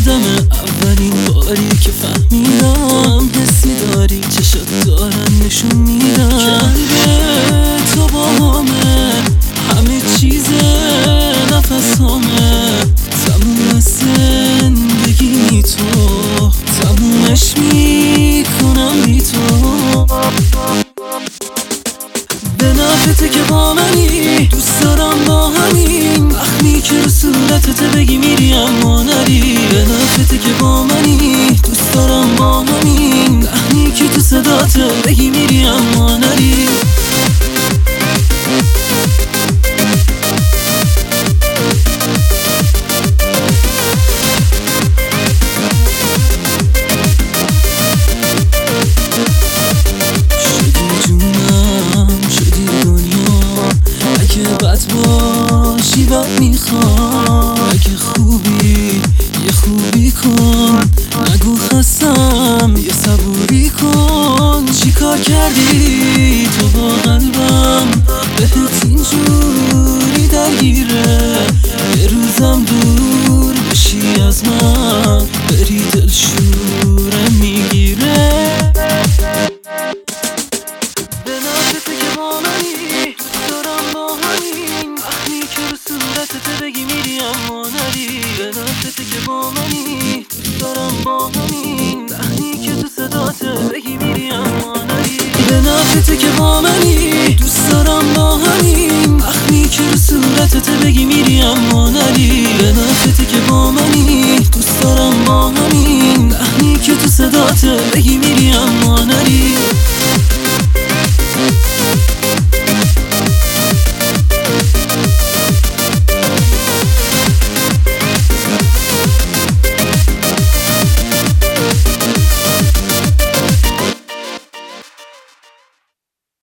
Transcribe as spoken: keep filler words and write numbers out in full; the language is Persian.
یادم اولین باری که فهمیدم حسی داری، چشات دارن نشون میدن که قلب تو با همه، همه چیز نفس همه، تموم زندگی بی تو، تمومش میکنم بی تو. به نفته که با منی، دوست دارم با همین وقتی که رو صورتت بگی میری اما نری. به نفته که با منی، دوست دارم با همین وقتی که تو صدات بگی میری اما نری. بد باشی بد میخوام، اگه خوبی یه خوبی کن، نگو خستم یه صبوری کن. چی کار کردی تو با قلبم، بهت اینجوری درگیره، یه روزم دور بشی از من، بری دل شورم میگیره. به نفته که با منی، دوست دارم با همین وقتی که رو صورتت بگی میری اما نری. به نفته که با منی، دوست دارم با همین وقتی که تو صدات بگی میری اما نری. به نفته که با منی، دوست دارم با همین وقتی که رو صورتت بگی میری اما نری. به نفته که با منی، دوست دارم با همین وقتی که تو صدات بگی میری اما نری.